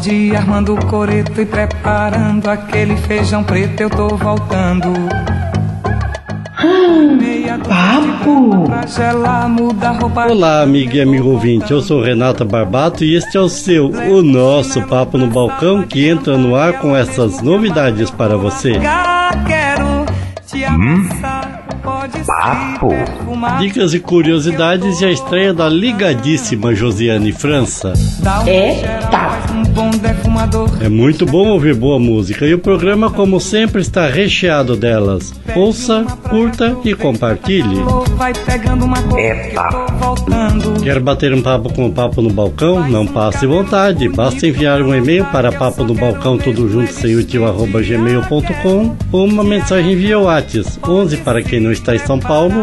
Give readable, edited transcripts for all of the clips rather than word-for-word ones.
dia armando o coreto e preparando aquele feijão preto, eu tô voltando. Papo! Olá, amiga e amigo ouvinte, eu sou Renata Barbato e este é o nosso Papo no Balcão, que entra no ar com essas novidades para você. Papo! Dicas e curiosidades e a estreia da ligadíssima Josiane França. É muito bom ouvir boa música e o programa, como sempre, está recheado delas. Ouça, curta e compartilhe. Quer bater um papo com o Papo no Balcão? Não passe vontade. Basta enviar um e-mail para paponobalcão tudo junto sem o tio @gmail.com ou uma mensagem via WhatsApp 11 para quem não está em São Paulo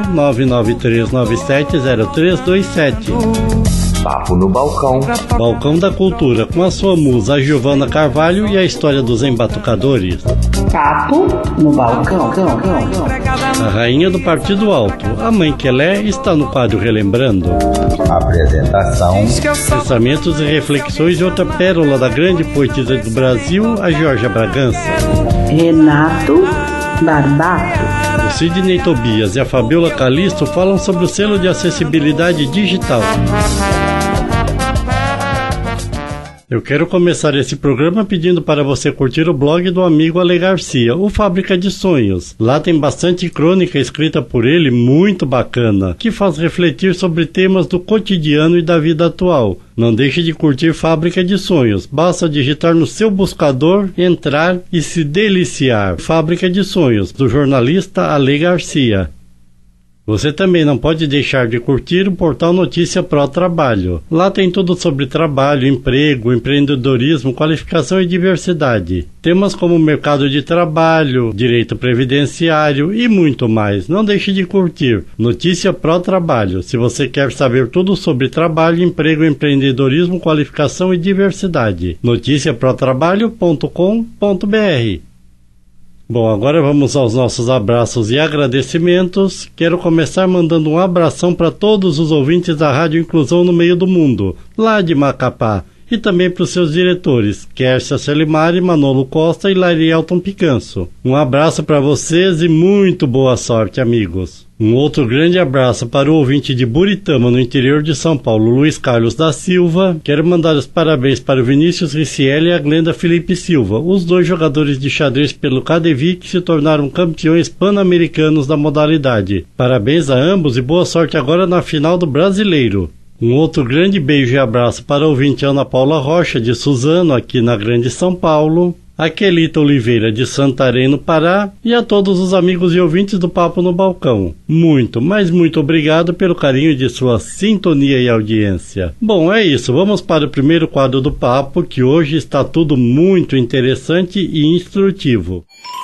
993970327. Papo no Balcão. Balcão da Cultura, com a sua musa, a Giovana Carvalho, e a história dos embatucadores. Papo no Balcão. A rainha do Partido Alto, a mãe Quelé, está no quadro Relembrando. Apresentação. Pensamentos e reflexões de outra pérola da grande poetisa do Brasil, a Georgia Bragança. Renato Barbato. O Sidney Tobias e a Fabiola Calisto falam sobre o selo de acessibilidade digital. Eu quero começar esse programa pedindo para você curtir o blog do amigo Ale Garcia, o Fábrica de Sonhos. Lá tem bastante crônica escrita por ele, muito bacana, que faz refletir sobre temas do cotidiano e da vida atual. Não deixe de curtir Fábrica de Sonhos. Basta digitar no seu buscador, entrar e se deliciar. Fábrica de Sonhos, do jornalista Ale Garcia. Você também não pode deixar de curtir o portal Notícia Pro Trabalho. Lá tem tudo sobre trabalho, emprego, empreendedorismo, qualificação e diversidade. Temas como mercado de trabalho, direito previdenciário e muito mais. Não deixe de curtir Notícia Pro Trabalho. Se você quer saber tudo sobre trabalho, emprego, empreendedorismo, qualificação e diversidade. noticiaprotrabalho.com.br. Bom, agora vamos aos nossos abraços e agradecimentos. Quero começar mandando um abração para todos os ouvintes da Rádio Inclusão no Meio do Mundo, lá de Macapá, e também para os seus diretores, Kércia Selimari, Manolo Costa e Larielton Picanso. Um abraço para vocês e muito boa sorte, amigos. Um outro grande abraço para o ouvinte de Buritama, no interior de São Paulo, Luiz Carlos da Silva. Quero mandar os parabéns para o Vinícius Ricieli e a Glenda Felipe Silva, os dois jogadores de xadrez pelo KDV que se tornaram campeões pan-americanos da modalidade. Parabéns a ambos e boa sorte agora na final do Brasileiro. Um outro grande beijo e abraço para a ouvinte Ana Paula Rocha, de Suzano, aqui na Grande São Paulo. A Quelita Oliveira, de Santarém, no Pará, e a todos os amigos e ouvintes do Papo no Balcão. Muito, mas muito obrigado pelo carinho de sua sintonia e audiência. Bom, é isso. Vamos para o primeiro quadro do Papo, que hoje está tudo muito interessante e instrutivo.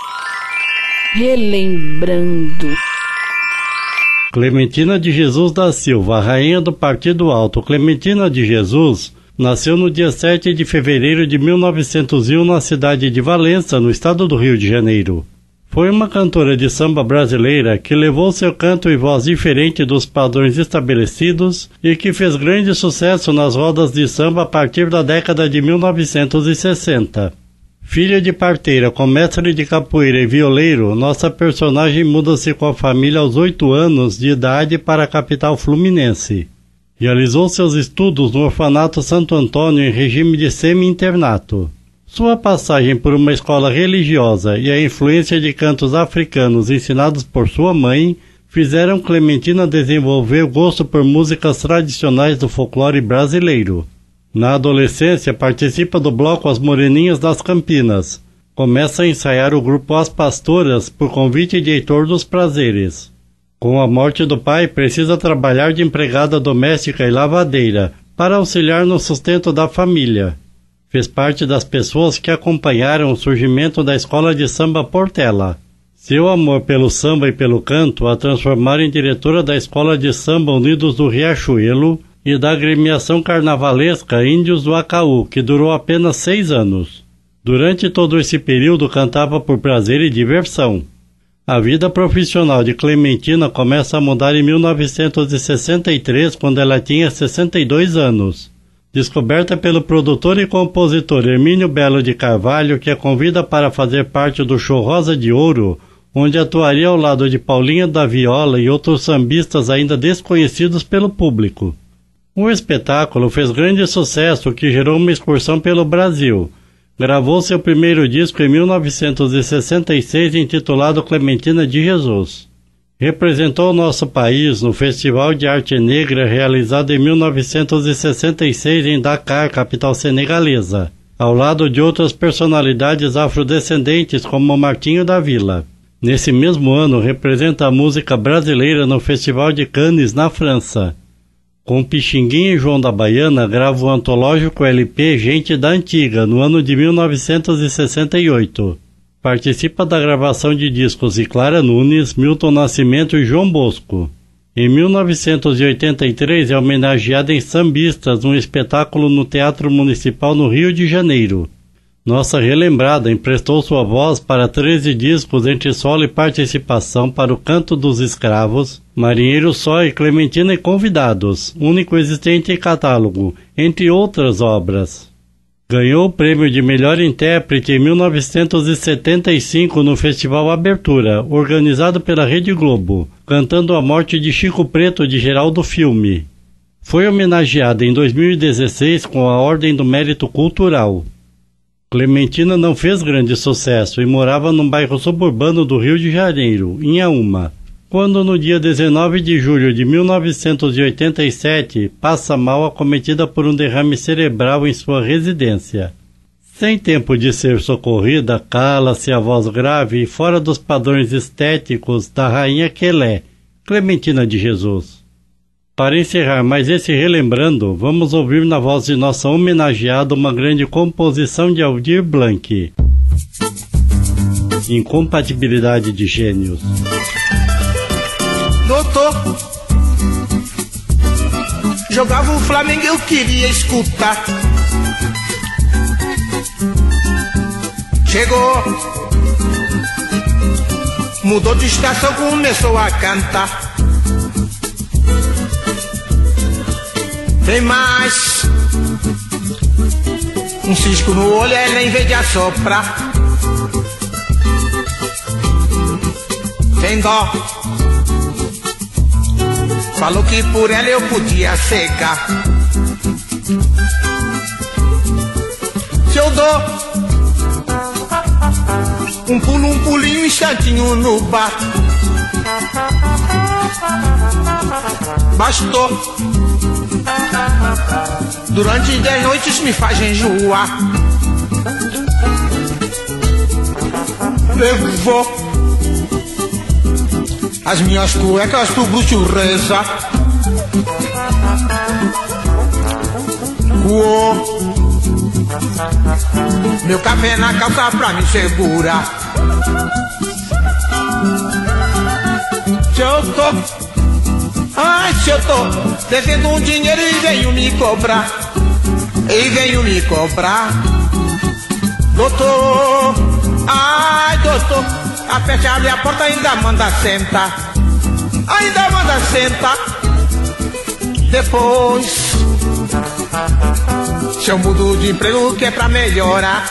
Relembrando. Clementina de Jesus da Silva, a rainha do Partido Alto. Clementina de Jesus nasceu no dia 7 de fevereiro de 1901 na cidade de Valença, no estado do Rio de Janeiro. Foi uma cantora de samba brasileira que levou seu canto e voz diferente dos padrões estabelecidos e que fez grande sucesso nas rodas de samba a partir da década de 1960. Filha de parteira com mestre de capoeira e violeiro, nossa personagem muda-se com a família aos 8 anos de idade para a capital fluminense. Realizou seus estudos no Orfanato Santo Antônio em regime de semi-internato. Sua passagem por uma escola religiosa e a influência de cantos africanos ensinados por sua mãe fizeram Clementina desenvolver o gosto por músicas tradicionais do folclore brasileiro. Na adolescência, participa do bloco As Moreninhas das Campinas. Começa a ensaiar o grupo As Pastoras por convite de Heitor dos Prazeres. Com a morte do pai, precisa trabalhar de empregada doméstica e lavadeira para auxiliar no sustento da família. Fez parte das pessoas que acompanharam o surgimento da escola de samba Portela. Seu amor pelo samba e pelo canto a transformaram em diretora da escola de samba Unidos do Riachuelo e da agremiação carnavalesca Índios do Acaú, que durou apenas 6 anos. Durante todo esse período cantava por prazer e diversão. A vida profissional de Clementina começa a mudar em 1963, quando ela tinha 62 anos. descoberta pelo produtor e compositor Hermínio Belo de Carvalho, que a convida para fazer parte do show Rosa de Ouro, onde atuaria ao lado de Paulinha da Viola e outros sambistas ainda desconhecidos pelo público. O espetáculo fez grande sucesso, que gerou uma excursão pelo Brasil. Gravou seu primeiro disco em 1966, intitulado Clementina de Jesus. Representou o nosso país no Festival de Arte Negra realizado em 1966 em Dakar, capital senegalesa, ao lado de outras personalidades afrodescendentes como Martinho da Vila. Nesse mesmo ano, representa a música brasileira no Festival de Cannes, na França. Com Pixinguinha e João da Baiana, grava o antológico LP Gente da Antiga, no ano de 1968. Participa da gravação de discos de Clara Nunes, Milton Nascimento e João Bosco. Em 1983 é homenageada em Sambistas, num espetáculo no Teatro Municipal no Rio de Janeiro. Nossa relembrada emprestou sua voz para 13 discos entre solo e participação para o Canto dos Escravos, Marinheiro Só e Clementina e Convidados, único existente em catálogo, entre outras obras. Ganhou o prêmio de melhor intérprete em 1975 no Festival Abertura, organizado pela Rede Globo, cantando a morte de Chico Preto de Geraldo Filme. Foi homenageada em 2016 com a Ordem do Mérito Cultural. Clementina não fez grande sucesso e morava num bairro suburbano do Rio de Janeiro, Inhaúma, quando no dia 19 de julho de 1987 passa mal acometida por um derrame cerebral em sua residência. Sem tempo de ser socorrida, cala-se a voz grave e fora dos padrões estéticos da rainha Quelé, Clementina de Jesus. Para encerrar mais esse Relembrando, vamos ouvir na voz de nossa homenageada uma grande composição de Aldir Blanc. Incompatibilidade de Gênios. Doutor, jogava o Flamengo, eu queria escutar. Chegou, mudou de estação, começou a cantar. Tem mais um cisco no olho, ela em vez de assoprar. Tem dó, falou que por ela eu podia cegar. Se eu dou um pulo, um pulinho, um instantinho no bar, bastou. Durante 10 noites me faz enjoar. Levou as minhas cuecas pro bruxo reza. Uou, meu café na calça pra me segurar. Se eu tô, ai, se eu tô devendo um dinheiro e venho me cobrar, e venho me cobrar. Doutor, ai, doutor, a fecha abre a porta, ainda manda sentar, ainda manda sentar. Depois, se eu mudo de emprego que é pra melhorar,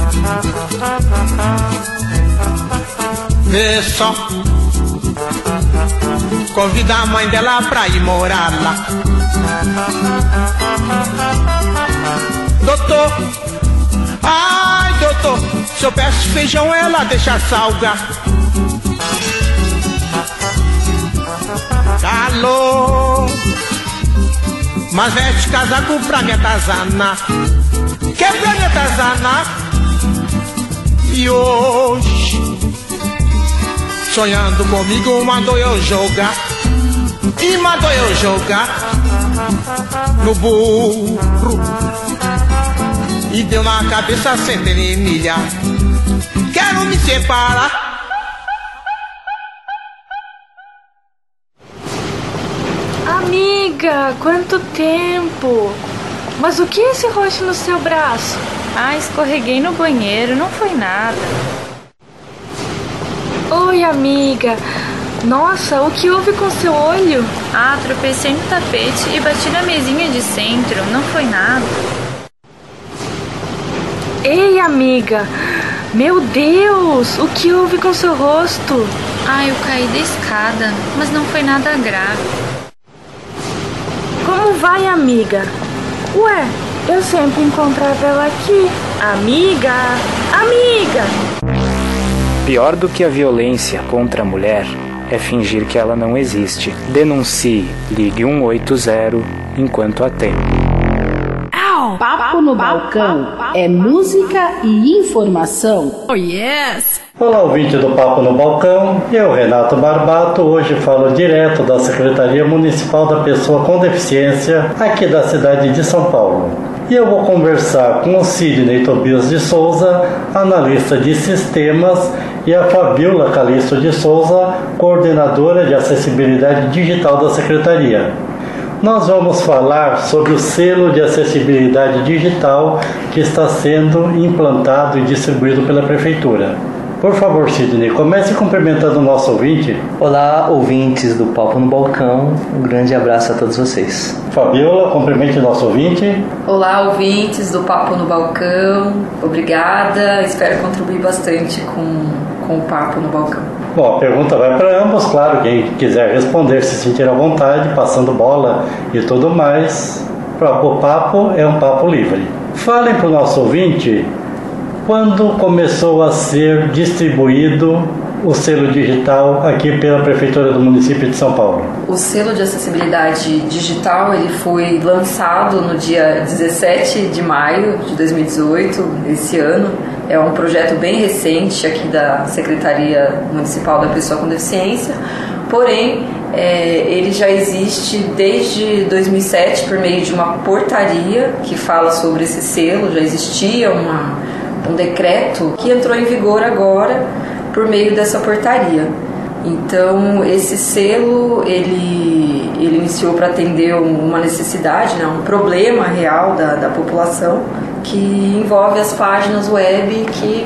vê só, convida a mãe dela pra ir morar lá. Doutor, ai doutor, se eu peço feijão ela deixa salgar. Calor, mas veste casaco pra me atazanar, que é pra me atazanar. E hoje, sonhando comigo, mandou eu jogar, e mandou eu jogar no burro, e deu na cabeça sem ter milha. Quero me separar. Amiga, quanto tempo! Mas o que é esse roxo no seu braço? Ah, escorreguei no banheiro, não foi nada. Oi, amiga. Nossa, o que houve com seu olho? Ah, tropecei no tapete e bati na mesinha de centro. Não foi nada. Ei, amiga! Meu Deus! O que houve com seu rosto? Ah, eu caí da escada, mas não foi nada grave. Como vai, amiga? Ué, eu sempre encontrava ela aqui. Amiga! Amiga! Pior do que a violência contra a mulher é fingir que ela não existe. Denuncie. Ligue 180 enquanto há tempo. Papo no Balcão é música e informação. Oh, yes! Olá, ouvinte do Papo no Balcão, eu, Renato Barbato, hoje falo direto da Secretaria Municipal da Pessoa com Deficiência aqui da cidade de São Paulo. E eu vou conversar com o Sidney Tobias de Souza, analista de sistemas, e a Fabiola Calisto de Souza, coordenadora de acessibilidade digital da Secretaria. Nós vamos falar sobre o selo de acessibilidade digital que está sendo implantado e distribuído pela Prefeitura. Por favor, Sidney, comece cumprimentando o nosso ouvinte. Olá, ouvintes do Papo no Balcão. Um grande abraço a todos vocês. Fabiola, cumprimente o nosso ouvinte. Olá, ouvintes do Papo no Balcão. Obrigada. Espero contribuir bastante com o Papo no Balcão. Bom, a pergunta vai para ambos, claro. Quem quiser responder, se sentir à vontade, passando bola e tudo mais. O papo é um papo livre. Falem para o nosso ouvinte quando começou a ser distribuído o selo digital aqui pela Prefeitura do município de São Paulo. O selo de acessibilidade digital ele foi lançado no dia 17 de maio de 2018, esse ano. É um projeto bem recente aqui da Secretaria Municipal da Pessoa com Deficiência, porém ele já existe desde 2007 por meio de uma portaria que fala sobre esse selo. Já existia um decreto que entrou em vigor agora por meio dessa portaria. Então esse selo ele iniciou para atender uma necessidade, né, um problema real da população, que envolve as páginas web, que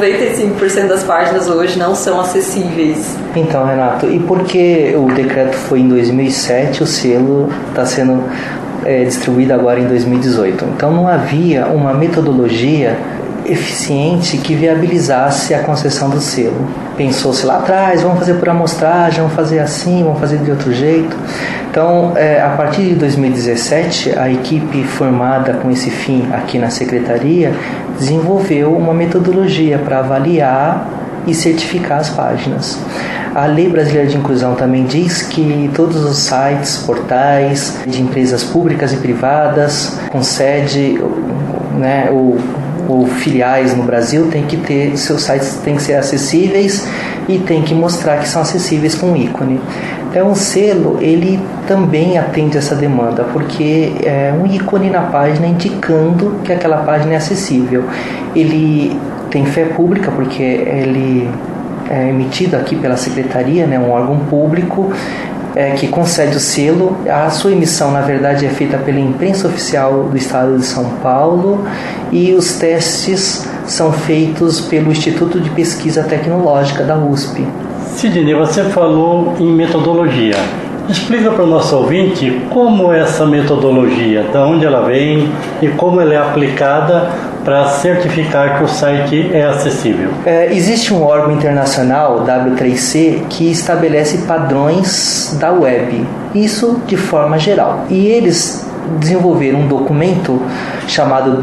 95% das páginas hoje não são acessíveis. Então, Renato, e por que o decreto foi em 2007, o selo está sendo distribuído agora em 2018? Então não havia uma metodologia eficiente que viabilizasse a concessão do selo. Pensou-se lá atrás, vamos fazer por amostragem, vamos fazer assim, vamos fazer de outro jeito. Então, a partir de 2017, a equipe formada com esse fim aqui na Secretaria desenvolveu uma metodologia para avaliar e certificar as páginas. A Lei Brasileira de Inclusão também diz que todos os sites, portais de empresas públicas e privadas com sede, né, ou filiais no Brasil, tem que ter, seus sites têm que ser acessíveis e tem que mostrar que são acessíveis com um ícone. Então o selo, ele também atende essa demanda, porque é um ícone na página indicando que aquela página é acessível. Ele tem fé pública, porque ele é emitido aqui pela Secretaria, né, um órgão público, que concede o selo. A sua emissão, na verdade, é feita pela imprensa oficial do Estado de São Paulo e os testes são feitos pelo Instituto de Pesquisa Tecnológica da USP. Sidney, você falou em metodologia. Explica para o nosso ouvinte como é essa metodologia, de onde ela vem e como ela é aplicada para certificar que o site é acessível. Existe um órgão internacional, W3C, que estabelece padrões da web, isso de forma geral. E eles desenvolveram um documento chamado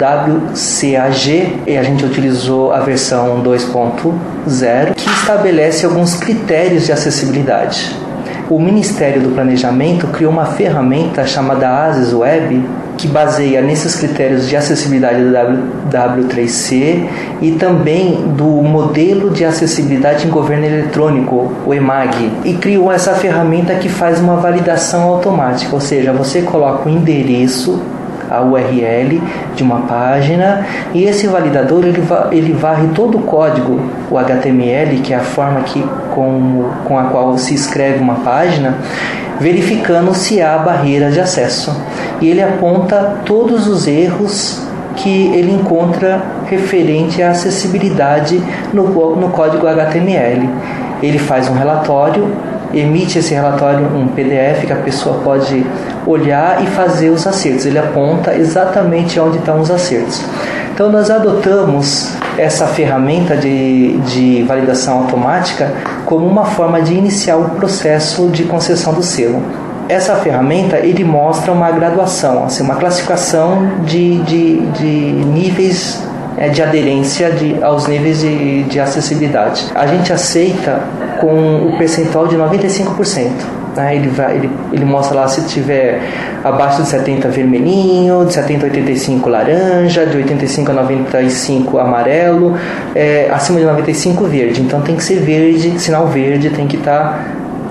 WCAG, e a gente utilizou a versão 2.0, que estabelece alguns critérios de acessibilidade. O Ministério do Planejamento criou uma ferramenta chamada ASES Web, que baseia nesses critérios de acessibilidade da W3C e também do modelo de acessibilidade em governo eletrônico, o EMAG, e criou essa ferramenta que faz uma validação automática, ou seja, você coloca o endereço, a URL de uma página, e esse validador ele varre todo o código, o HTML, que é a forma com a qual se escreve uma página, verificando se há barreira de acesso. E ele aponta todos os erros que ele encontra referente à acessibilidade no código HTML. Ele faz um relatório emite esse relatório, um PDF que a pessoa pode olhar e fazer os acertos. Ele aponta exatamente onde estão os acertos. Então nós adotamos essa ferramenta de validação automática como uma forma de iniciar o processo de concessão do selo. Essa ferramenta ele mostra uma graduação, assim, uma classificação de níveis de aderência aos níveis de acessibilidade. A gente aceita com o percentual de 95%. Né? Ele mostra lá se tiver abaixo de 70 vermelhinho, de 70 a 85 laranja, de 85 a 95 amarelo, acima de 95 verde. Então tem que ser verde, sinal verde tem que estar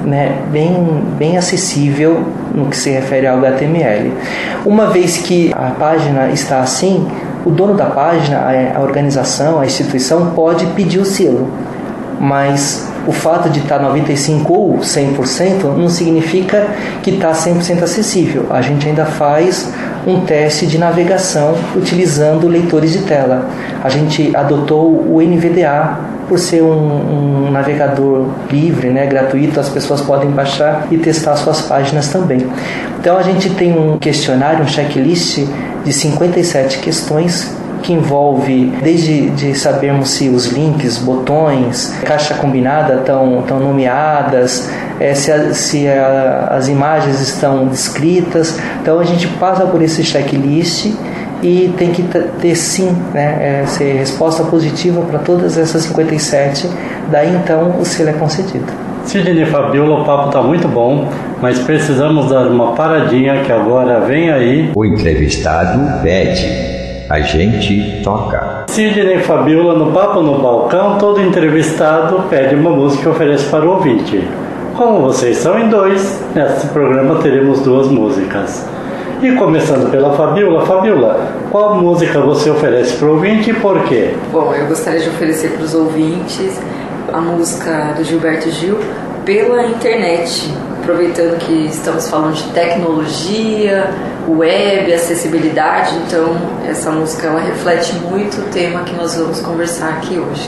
bem acessível no que se refere ao HTML. Uma vez que a página está assim, o dono da página, a organização, a instituição pode pedir o selo, mas o fato de estar 95% ou 100% não significa que está 100% acessível. A gente ainda faz um teste de navegação utilizando leitores de tela. A gente adotou o NVDA por ser um navegador livre, gratuito, as pessoas podem baixar e testar suas páginas também. Então a gente tem um questionário, um checklist de 57 questões que envolve desde de sabermos se os links, botões, caixa combinada estão nomeadas, se as imagens estão descritas. Então a gente passa por esse checklist e tem que ter sim, ser resposta positiva para todas essas 57, daí então o selo é concedido. Sidney e Fabiola, o papo está muito bom, mas precisamos dar uma paradinha que agora vem aí. O entrevistado pede. A gente toca. Sidney e Fabiola, no Papo no Balcão, todo entrevistado pede uma música e oferece para o ouvinte. Como vocês são em dois, nesse programa teremos duas músicas. E começando pela Fabiola. Fabiola, qual música você oferece para o ouvinte e por quê? Bom, eu gostaria de oferecer para os ouvintes a música do Gilberto Gil, Pela Internet. Aproveitando que estamos falando de tecnologia, web, acessibilidade, então essa música ela reflete muito o tema que nós vamos conversar aqui hoje.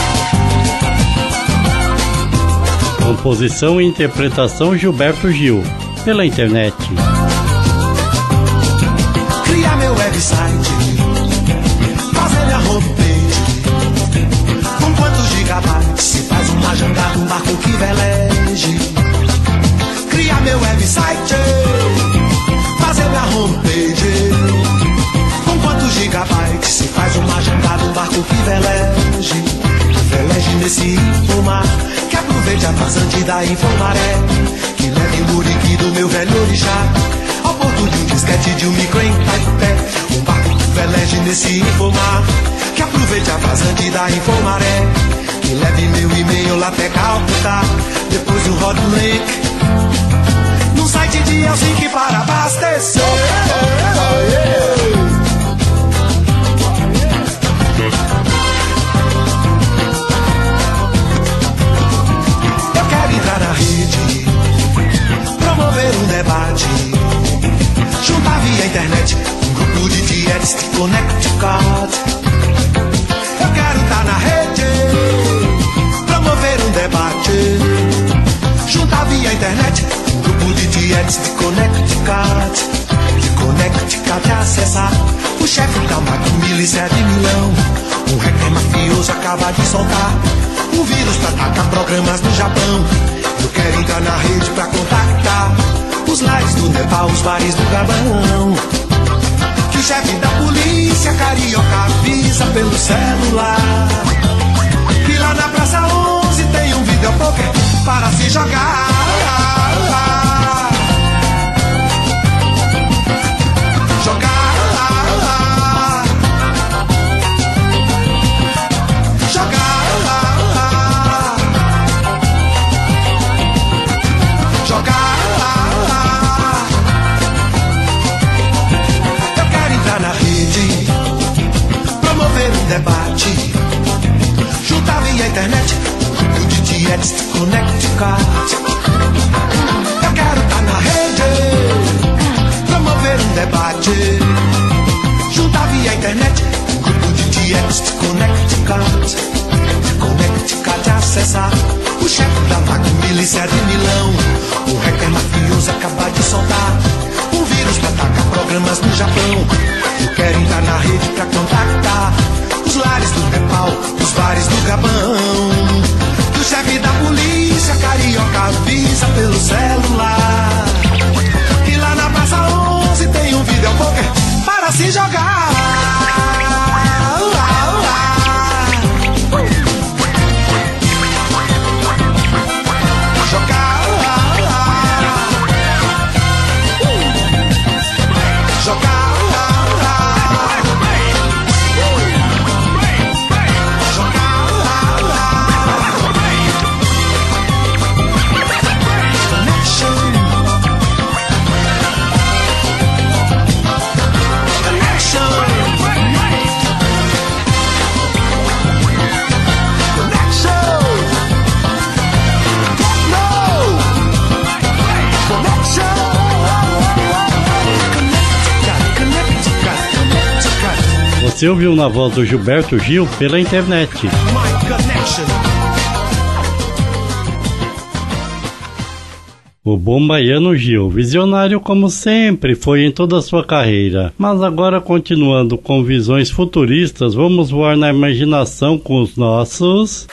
Composição e interpretação Gilberto Gil, Pela Internet. Criar meu website, fazer minha homepage, com quantos gigabytes se faz uma jangada, um barco que veleje. Criar meu website, fazer minha homepage, com quantos gigabytes se faz uma jangada, um barco que veleje. Veleje nesse infomar, que aproveite a vazante da Infomaré, que leve o muriqui do meu velho orixá ao porto de um disquete de um micro em Taipé. Um barco que veleje nesse infomar, que aproveite a vazante da Infomaré, que leve meu e-mail lá até Calcutá, depois o hot link no site de Helsinki para abastecer. Eu quero entrar na rede, promover um debate, juntar via internet um grupo de dietes de Connecticut. Eu quero estar na rede, promover um debate, juntar via internet um grupo de dietes de Connecticut. De Connecticut acessar o chefe da Macmillan de Milão. Um hacker mafioso acaba de soltar um vírus pra atacar programas no Japão. Eu quero entrar na rede pra contactar os lares do Nepal, os bares do Gabão. Que o chefe da polícia carioca avisa pelo celular que lá na Praça 11 tem um videopoker para se jogar. Debate, juntar via internet um grupo de dietes de Connecticut. de Milão. O hacker mafioso acaba de soltar um vírus pra atacar programas no Japão. Eu quero entrar na rede pra contactar os lares do Nepal, os bares do Gabão. E o chefe da polícia carioca avisa pelo celular que lá na Praça 11 tem um videopoker para se jogar. Você ouviu na voz do Gilberto Gil pela internet. O bom baiano Gil, visionário como sempre foi em toda a sua carreira, mas agora continuando com visões futuristas, vamos voar na imaginação com os nossos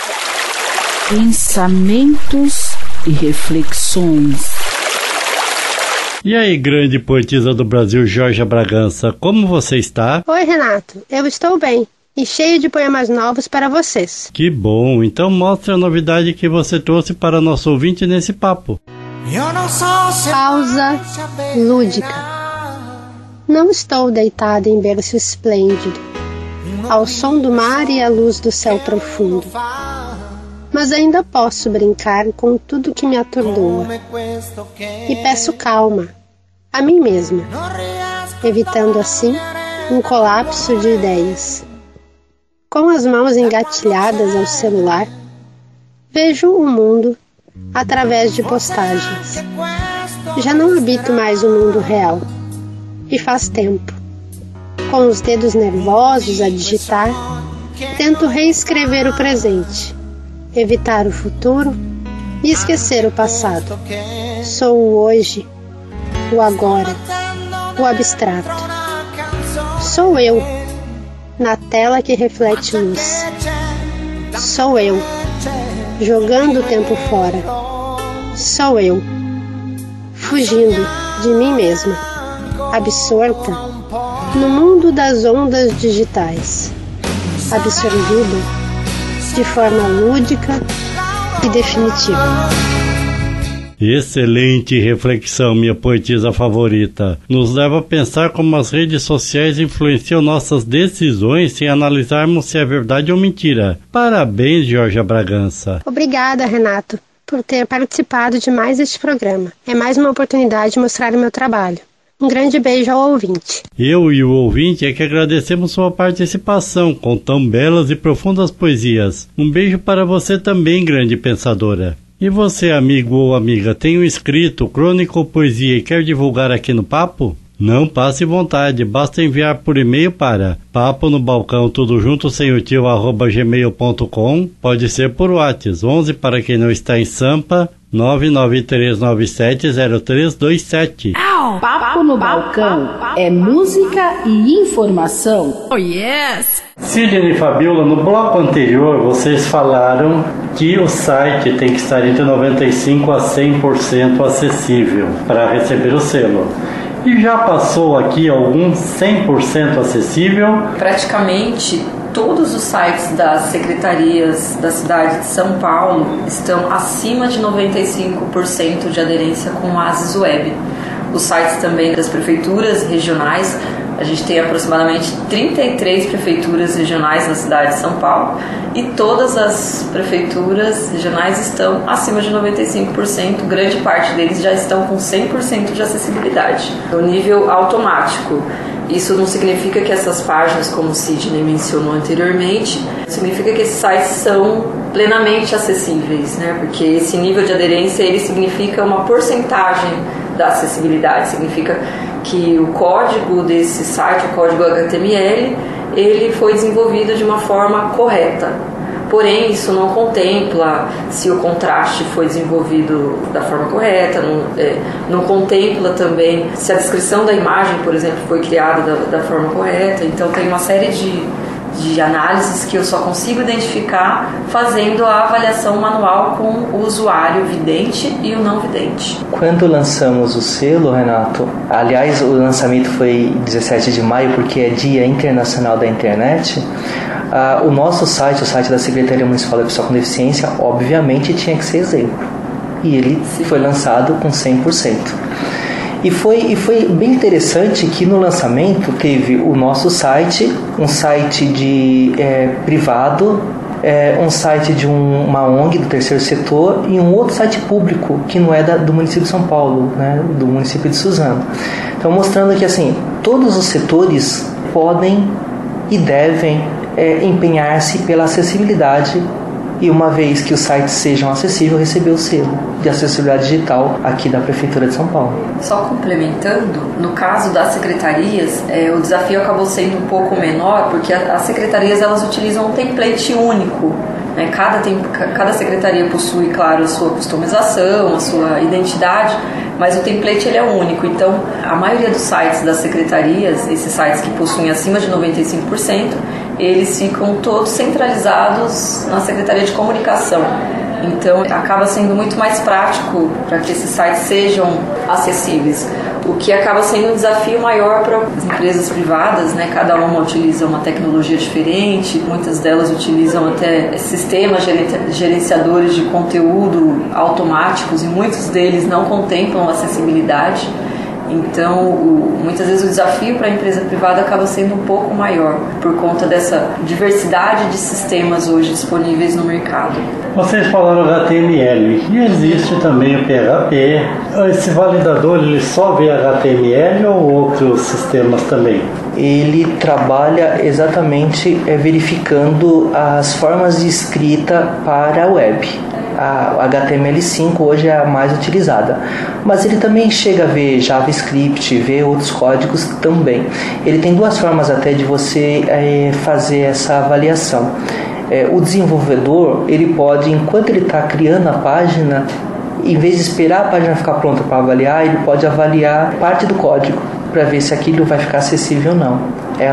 pensamentos e reflexões. E aí, grande poetisa do Brasil, Georgia Bragança, como você está? Oi, Renato, eu estou bem e cheio de poemas novos para vocês. Que bom, então mostre a novidade que você trouxe para nosso ouvinte nesse papo. Pausa lúdica. Não estou deitada em berço esplêndido, ao som do mar e à luz do céu profundo, mas ainda posso brincar com tudo que me atordoa. E peço calma a mim mesma, evitando assim um colapso de ideias. Com as mãos engatilhadas ao celular, vejo o mundo através de postagens. Já não habito mais o mundo real, e faz tempo. Com os dedos nervosos a digitar, tento reescrever o presente, evitar o futuro e esquecer o passado. Sou o hoje, o agora, o abstrato. Sou eu, na tela que reflete luz. Sou eu, jogando o tempo fora. Sou eu, fugindo de mim mesma, absorta no mundo das ondas digitais, absorvida de forma lúdica e definitiva. Excelente reflexão, minha poetisa favorita. Nos leva a pensar como as redes sociais influenciam nossas decisões sem analisarmos se é verdade ou mentira. Parabéns, Georgia Bragança. Obrigada, Renato, por ter participado de mais este programa. É mais uma oportunidade de mostrar o meu trabalho. Um grande beijo ao ouvinte. Eu e o ouvinte é que agradecemos sua participação com tão belas e profundas poesias. Um beijo para você também, grande pensadora. E você, amigo ou amiga, tem um escrito, crônica ou poesia e quer divulgar aqui no Papo? Não passe vontade, basta enviar por e-mail para paponobalcão, tudo junto, sem o tio, @gmail.com. Pode ser por WhatsApp, 11 para quem não está em Sampa, 993970327. Papo no Balcão é música e informação. Oh, yes! Sidney e Fabiola, no bloco anterior vocês falaram que o site tem que estar entre 95% a 100% acessível para receber o selo. E já passou aqui algum 100% acessível? Praticamente todos os sites das secretarias da cidade de São Paulo estão acima de 95% de aderência com o ASIS Web. Os sites também das prefeituras regionais, a gente tem aproximadamente 33 prefeituras regionais na cidade de São Paulo e todas as prefeituras regionais estão acima de 95%, grande parte deles já estão com 100% de acessibilidade, no nível automático. Isso não significa que essas páginas, como o Sidney mencionou anteriormente, significa que esses sites são plenamente acessíveis, né? Porque esse nível de aderência ele significa uma porcentagem da acessibilidade, significa que o código desse site, o código HTML, ele foi desenvolvido de uma forma correta. Porém, isso não contempla se o contraste foi desenvolvido da forma correta, não contempla também se a descrição da imagem, por exemplo, foi criada da forma correta. Então tem uma série de análises que eu só consigo identificar fazendo a avaliação manual com o usuário vidente e o não vidente. Quando lançamos o selo, Renato, aliás, o lançamento foi 17 de maio porque é Dia Internacional da Internet, o nosso site, o site da Secretaria Municipal da Pessoa com Deficiência, obviamente tinha que ser exemplo. E ele foi lançado com 100%. E foi bem interessante que no lançamento teve o nosso site, um site privado, um site de uma ONG do terceiro setor e um outro site público que não é do município de São Paulo, né, do município de Suzano. Então mostrando que assim, todos os setores podem e devem empenhar-se pela acessibilidade e uma vez que os sites sejam acessíveis, receber o selo de acessibilidade digital aqui da Prefeitura de São Paulo. Só complementando, no caso das secretarias, o desafio acabou sendo um pouco menor, porque as secretarias elas utilizam um template único. Né? Cada secretaria possui, claro, a sua customização, a sua identidade, mas o template ele é único. Então, a maioria dos sites das secretarias, esses sites que possuem acima de 95%, eles ficam todos centralizados na Secretaria de Comunicação. Então, acaba sendo muito mais prático para que esses sites sejam acessíveis. O que acaba sendo um desafio maior para as empresas privadas, né? Cada uma utiliza uma tecnologia diferente, muitas delas utilizam até sistemas gerenciadores de conteúdo automáticos e muitos deles não contemplam acessibilidade. Então, muitas vezes o desafio para a empresa privada acaba sendo um pouco maior por conta dessa diversidade de sistemas hoje disponíveis no mercado. Vocês falaram HTML e existe também o PHP. Esse validador ele só vê HTML ou outros sistemas também? Ele trabalha exatamente verificando as formas de escrita para a web. A HTML5 hoje é a mais utilizada, mas ele também chega a ver JavaScript, ver outros códigos também. Ele tem duas formas até de você fazer essa avaliação. O desenvolvedor, ele pode, enquanto ele está criando a página, em vez de esperar a página ficar pronta para avaliar, ele pode avaliar parte do código para ver se aquilo vai ficar acessível ou não. É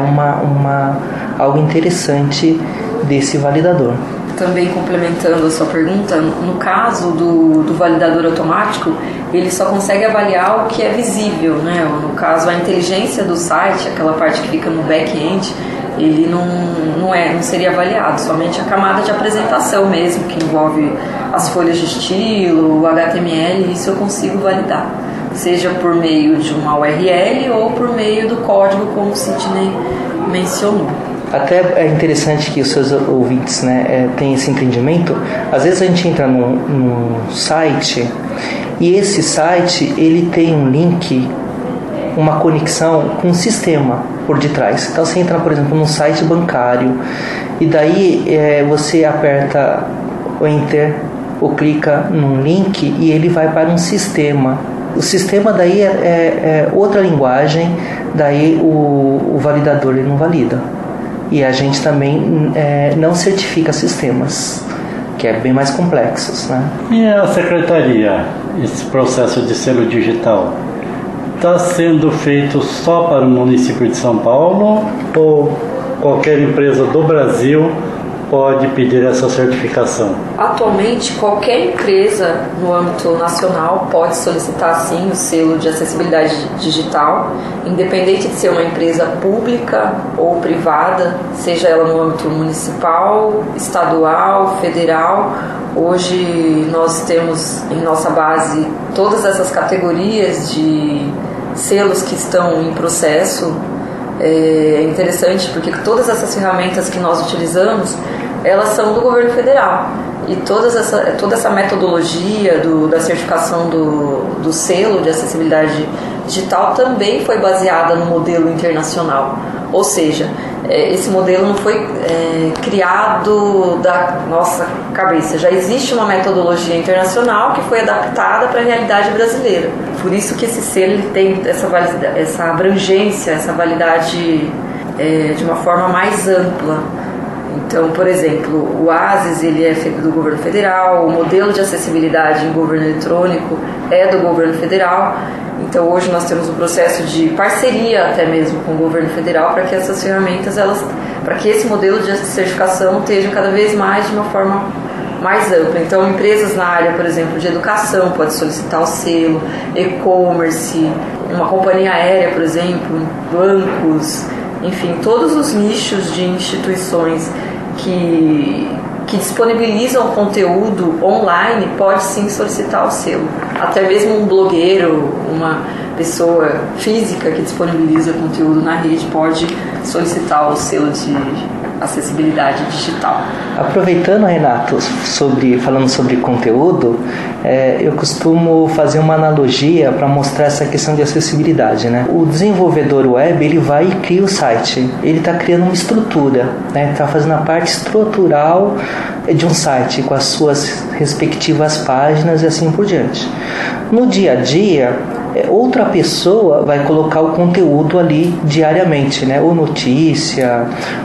algo interessante desse validador. Também complementando a sua pergunta, no caso do validador automático, ele só consegue avaliar o que é visível, né? No caso, a inteligência do site, aquela parte que fica no back-end, ele não seria avaliado, somente a camada de apresentação mesmo, que envolve as folhas de estilo, o HTML, isso eu consigo validar, seja por meio de uma URL ou por meio do código, como o Sidney mencionou. Até é interessante que os seus ouvintes, né, tenham esse entendimento. Às vezes a gente entra num site e esse site ele tem um link, uma conexão com um sistema por detrás. Então você entra, por exemplo, num site bancário e daí você aperta o Enter ou clica num link e ele vai para um sistema. O sistema daí é outra linguagem, daí o validador ele não valida. E a gente também não certifica sistemas, que é bem mais complexos, né? E a secretaria, esse processo de selo digital, está sendo feito só para o município de São Paulo ou qualquer empresa do Brasil pode pedir essa certificação? Atualmente, qualquer empresa no âmbito nacional pode solicitar sim o selo de acessibilidade digital, independente de ser uma empresa pública ou privada, seja ela no âmbito municipal, estadual, federal. Hoje nós temos em nossa base todas essas categorias de selos que estão em processo. É interessante porque todas essas ferramentas que nós utilizamos, elas são do governo federal. E toda essa metodologia da certificação do selo de acessibilidade digital também foi baseada no modelo internacional. Ou seja, esse modelo não foi criado da nossa cabeça. Já existe uma metodologia internacional que foi adaptada para a realidade brasileira. Por isso que esse selo ele tem essa abrangência, essa validade de uma forma mais ampla. Então, por exemplo, o ASES ele é do governo federal, o modelo de acessibilidade em governo eletrônico é do governo federal. Então, hoje nós temos um processo de parceria até mesmo com o governo federal para que essas ferramentas, para que esse modelo de certificação esteja cada vez mais de uma forma mais ampla. Então, empresas na área, por exemplo, de educação pode solicitar o selo, e-commerce, uma companhia aérea, por exemplo, bancos, enfim, todos os nichos de instituições que disponibilizam conteúdo online pode sim solicitar o selo. Até mesmo um blogueiro, uma pessoa física que disponibiliza conteúdo na rede pode solicitar o selo de acessibilidade digital. Aproveitando, Renato, falando sobre conteúdo, eu costumo fazer uma analogia para mostrar essa questão de acessibilidade, né? O desenvolvedor web, ele vai e cria o site, ele está criando uma estrutura, né? Está fazendo a parte estrutural de um site com as suas respectivas páginas e assim por diante. No dia a dia, outra pessoa vai colocar o conteúdo ali diariamente, né? Ou notícia,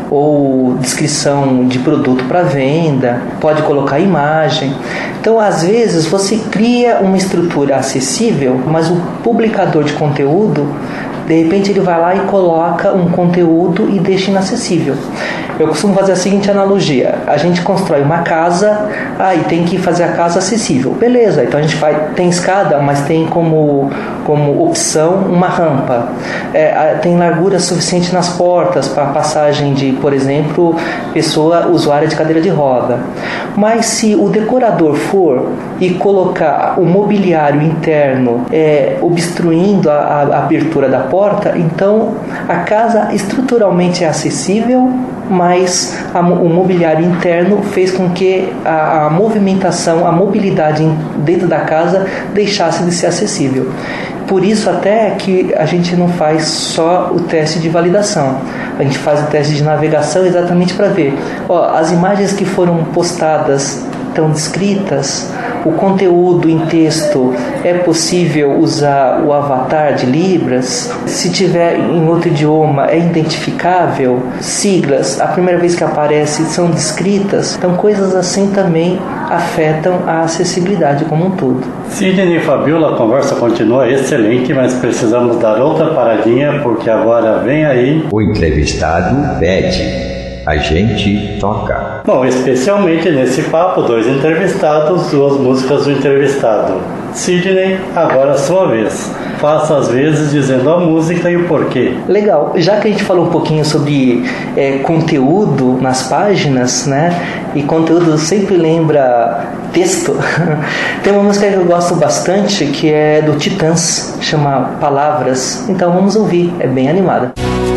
ou descrição de produto para venda, pode colocar imagem. Então, às vezes, você cria uma estrutura acessível, mas o publicador de conteúdo, de repente, ele vai lá e coloca um conteúdo e deixa inacessível. Eu costumo fazer a seguinte analogia: a gente constrói uma casa, e tem que fazer a casa acessível. Beleza, então a gente tem escada, mas tem como opção uma rampa. Tem largura suficiente nas portas para passagem de, por exemplo, pessoa usuária de cadeira de roda. Mas se o decorador for e colocar o mobiliário interno obstruindo a abertura da porta, então a casa estruturalmente é acessível, mas o mobiliário interno fez com que a movimentação, a mobilidade dentro da casa deixasse de ser acessível. Por isso até que a gente não faz só o teste de validação, a gente faz o teste de navegação exatamente para ver, as imagens que foram postadas estão descritas, o conteúdo em texto, é possível usar o avatar de Libras, se tiver em outro idioma é identificável, siglas, a primeira vez que aparece são descritas, então coisas assim também afetam a acessibilidade como um todo. Sidney e Fabiola, a conversa continua excelente, mas precisamos dar outra paradinha porque agora vem aí o entrevistado pede. A gente toca. Bom, especialmente nesse papo, 2 entrevistados, 2 músicas do entrevistado. Sidney, agora a sua vez. Faça as vezes dizendo a música e o porquê. Legal, já que a gente falou um pouquinho sobre conteúdo nas páginas, né? E conteúdo sempre lembra texto. Tem uma música que eu gosto bastante, que é do Titãs, chama Palavras. Então vamos ouvir, é bem animada.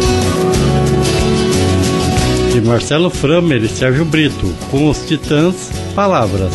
De Marcelo Framer e Sérgio Brito, com os Titãs, Palavras.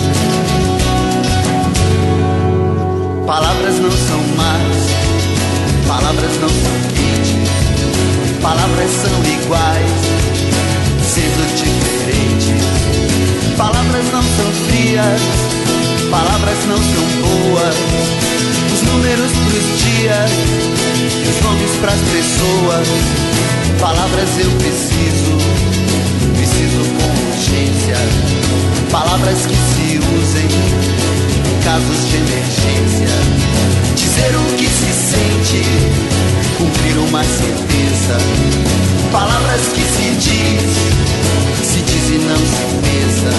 Palavras não são más, palavras não são quentes, palavras são iguais, sendo diferentes. Palavras não são frias, palavras não são boas, os números pros dias e os nomes pras pessoas. Palavras eu preciso com urgência, palavras que se usem em casos de emergência. Dizer o que se sente, cumprir uma sentença. Palavras que se diz e não se pensa.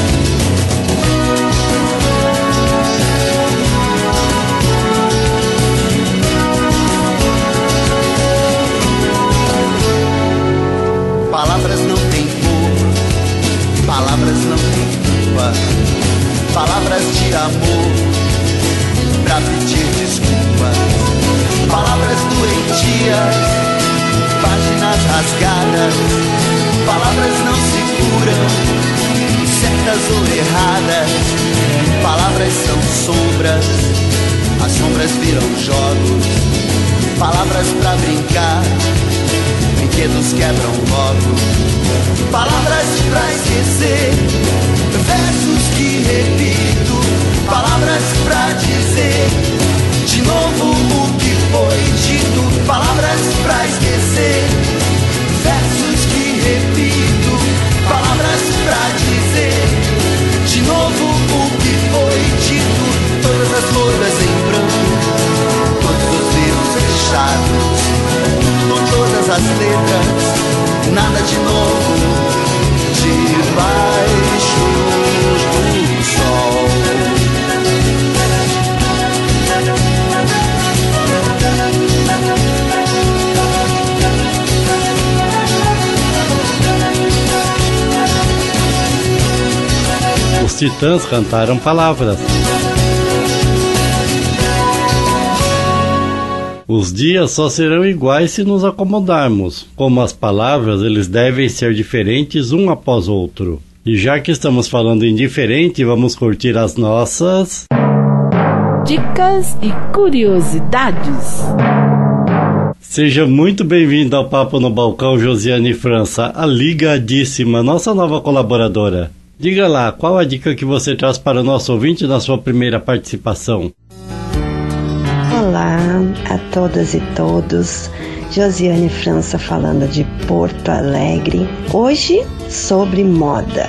Palavras não têm cor, palavras não têm culpa, palavras de amor pra pedir desculpa. Palavras doentias, páginas rasgadas, palavras não se curam, certas ou erradas. Palavras são sombras, as sombras viram jogos. Palavras pra brincar, brinquedos quebram logo. Palavras pra esquecer, versos que repito. Palavras pra dizer de novo o que foi dito. Palavras pra esquecer, versos que repito. Palavras pra Titãs cantaram Palavras. Os dias só serão iguais se nos acomodarmos. Como as palavras, eles devem ser diferentes um após outro. E já que estamos falando em diferente, vamos curtir as nossas... dicas e curiosidades. Seja muito bem-vindo ao Papo no Balcão, Josiane França, a ligadíssima, nossa nova colaboradora. Diga lá, qual a dica que você traz para o nosso ouvinte na sua primeira participação? Olá a todas e todos, Josiane França falando de Porto Alegre. Hoje sobre moda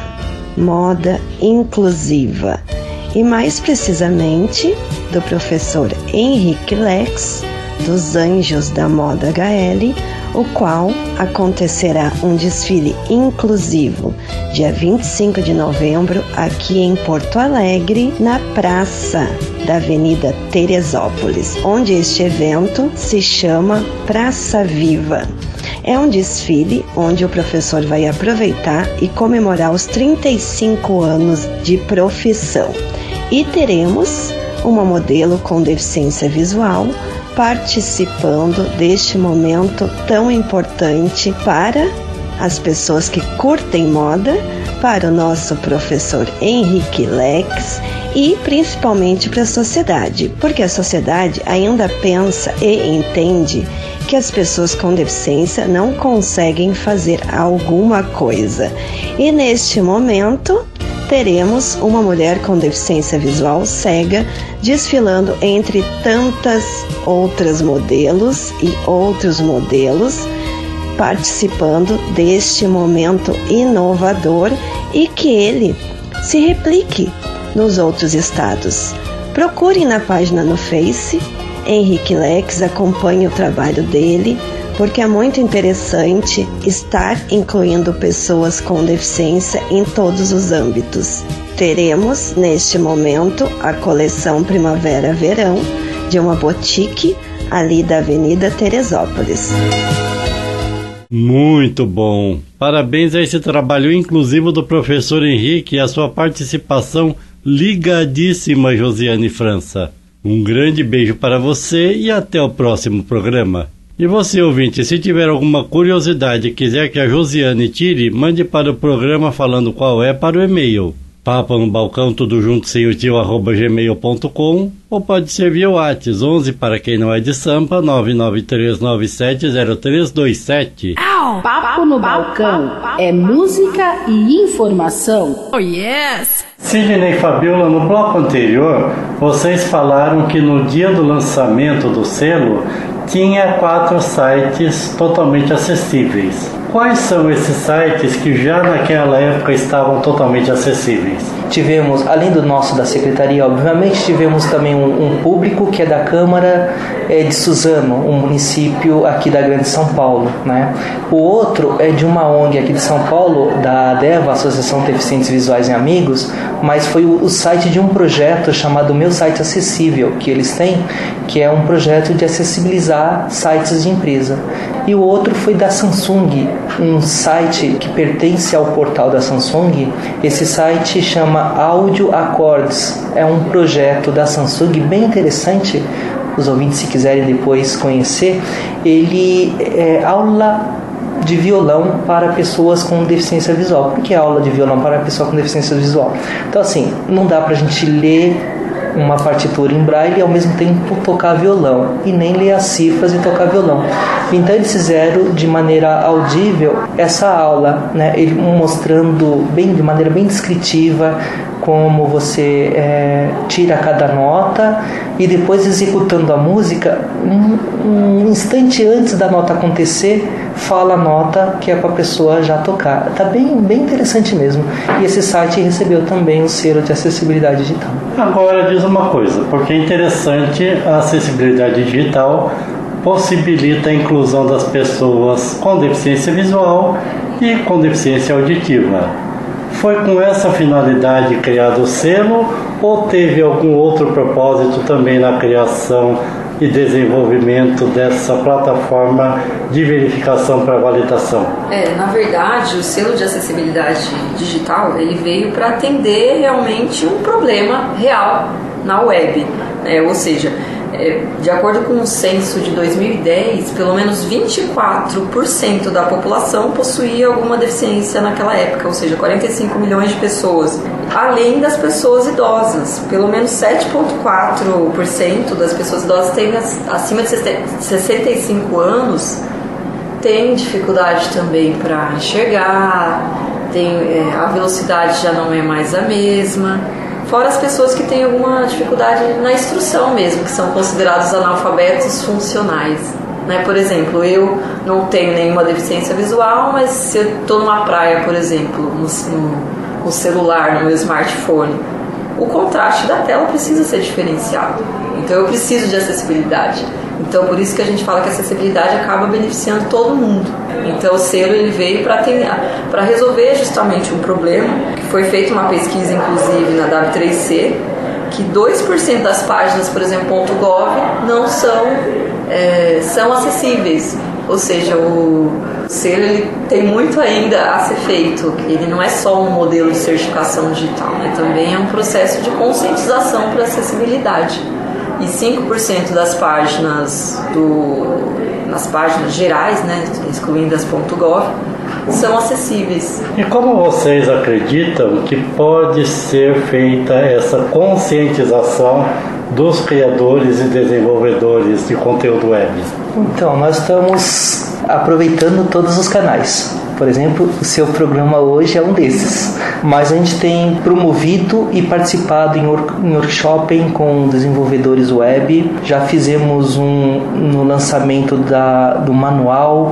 inclusiva e mais precisamente do professor Henrique Lex, dos Anjos da Moda HL, o qual acontecerá um desfile inclusivo dia 25 de novembro aqui em Porto Alegre, na praça da Avenida Teresópolis, onde este evento se chama Praça Viva. É um desfile onde o professor vai aproveitar e comemorar os 35 anos de profissão. E teremos uma modelo com deficiência visual participando deste momento tão importante para as pessoas que curtem moda, para o nosso professor Henrique Lex e principalmente para a sociedade, porque a sociedade ainda pensa e entende que as pessoas com deficiência não conseguem fazer alguma coisa. E neste momento teremos uma mulher com deficiência visual cega desfilando entre tantas outras modelos e outros modelos, participando deste momento inovador e que ele se replique nos outros estados. Procurem na página no Face, Henrique Lex, acompanhe o trabalho dele, porque é muito interessante estar incluindo pessoas com deficiência em todos os âmbitos. Teremos, neste momento, a coleção Primavera-Verão de uma boutique ali da Avenida Teresópolis. Muito bom! Parabéns a esse trabalho inclusivo do professor Henrique e a sua participação ligadíssima, Josiane França. Um grande beijo para você e até o próximo programa. E você, ouvinte, se tiver alguma curiosidade e quiser que a Josiane tire, mande para o programa falando qual é para o e-mail. Papo no Balcão, tudo junto, sem o tio, @gmail.com, ou pode ser via WhatsApp, 11 para quem não é de Sampa, 993970327. Papo no Balcão é música e informação. Oh, yes! Sidney e Fabiola, no bloco anterior, vocês falaram que no dia do lançamento do selo, tinha 4 sites totalmente acessíveis. Quais são esses sites que já naquela época estavam totalmente acessíveis? Tivemos, além do nosso da Secretaria, obviamente, tivemos também um público que é da Câmara de Suzano, um município aqui da Grande São Paulo, né? O outro é de uma ONG aqui de São Paulo, da ADEVA, Associação de Deficientes Visuais e Amigos, mas foi o site de um projeto chamado Meu Site Acessível, que eles têm, que é um projeto de acessibilizar sites de empresa. E o outro foi da Samsung, um site que pertence ao portal da Samsung. Esse site chama Audio Acordes, é um projeto da Samsung bem interessante. Os ouvintes, se quiserem depois conhecer, ele é aula de violão para pessoas com deficiência visual. Por que aula de violão para pessoa com deficiência visual? Então, assim, não dá para a gente ler uma partitura em braille e ao mesmo tempo tocar violão, e nem ler as cifras e tocar violão. Então eles fizeram de maneira audível essa aula, né? Ele mostrando de maneira bem descritiva como você tira cada nota e depois executando a música, um instante antes da nota acontecer, fala a nota que é para a pessoa já tocar. Tá bem interessante mesmo. E esse site recebeu também o selo de acessibilidade digital. Agora diz uma coisa, porque é interessante, a acessibilidade digital possibilita a inclusão das pessoas com deficiência visual e com deficiência auditiva. Foi com essa finalidade criado o selo ou teve algum outro propósito também na criação e desenvolvimento dessa plataforma de verificação para validação? Na verdade, o selo de acessibilidade digital ele veio para atender realmente um problema real na web, ou seja, de acordo com o censo de 2010, pelo menos 24% da população possuía alguma deficiência naquela época, ou seja, 45 milhões de pessoas, além das pessoas idosas. Pelo menos 7,4% das pessoas idosas acima de 65 anos têm dificuldade também para enxergar, a velocidade já não é mais a mesma. Fora as pessoas que têm alguma dificuldade na instrução mesmo, que são considerados analfabetos funcionais. Por exemplo, eu não tenho nenhuma deficiência visual, mas se eu estou numa praia, por exemplo, no celular, no meu smartphone, o contraste da tela precisa ser diferenciado. Então eu preciso de acessibilidade. Então por isso que a gente fala que a acessibilidade acaba beneficiando todo mundo. Então o selo ele veio para resolver justamente um problema, que foi feita uma pesquisa inclusive na W3C, que 2% das páginas, por exemplo, .gov, não são acessíveis. Ou seja, o selo ele tem muito ainda a ser feito. Ele não é só um modelo de certificação digital, também é um processo de conscientização para acessibilidade. E 5% das páginas nas páginas gerais, excluindo as .gov, são acessíveis. E como vocês acreditam que pode ser feita essa conscientização dos criadores e desenvolvedores de conteúdo web? Então, nós estamos aproveitando todos os canais. Por exemplo, o seu programa hoje é um desses. Mas a gente tem promovido e participado em workshop com desenvolvedores web. Já fizemos no lançamento do manual